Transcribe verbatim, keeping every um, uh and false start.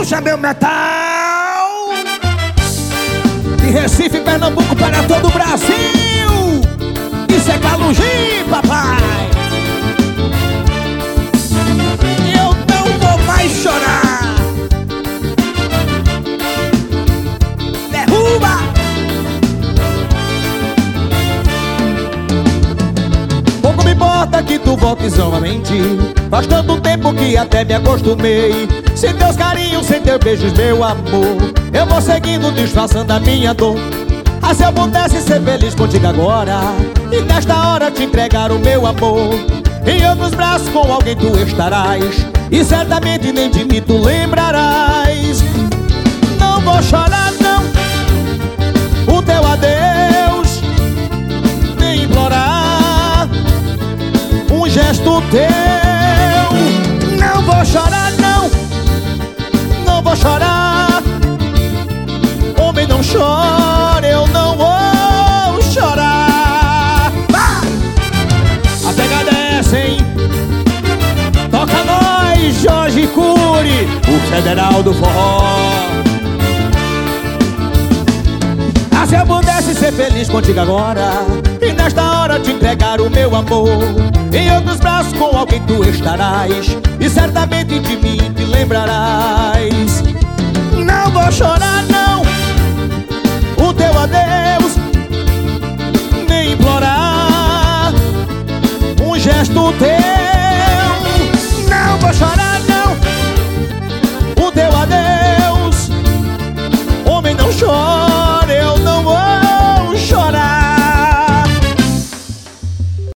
puxa meu metal. De Recife, Pernambuco para todo o Brasil. Isso é Calugi, papai. Eu não vou mais chorar. Derruba. Pouco me importa que tu voltes novamente. Faz tanto tempo que até me acostumei. Sem teus carinhos, sem teus beijos, meu amor, eu vou seguindo disfarçando a minha dor. Ah, se eu pudesse ser feliz contigo agora e nesta hora te entregar o meu amor. Em outros braços com alguém tu estarás e certamente nem de mim tu lembrarás. Não vou chorar não, o teu adeus, nem implorar um gesto teu. Não vou chorar não, não vou chorar. Homem não chora, eu não vou chorar. Ah! A pegada é essa, hein? Toca nós, Jorge Cury, o federal do forró. Ah, se eu pudesse ser feliz contigo agora e nesta hora te entregar o meu amor. Em outros braços com alguém tu estarás e certamente de mim te lembrarás. Não vou chorar não, o teu adeus, nem implorar um gesto teu.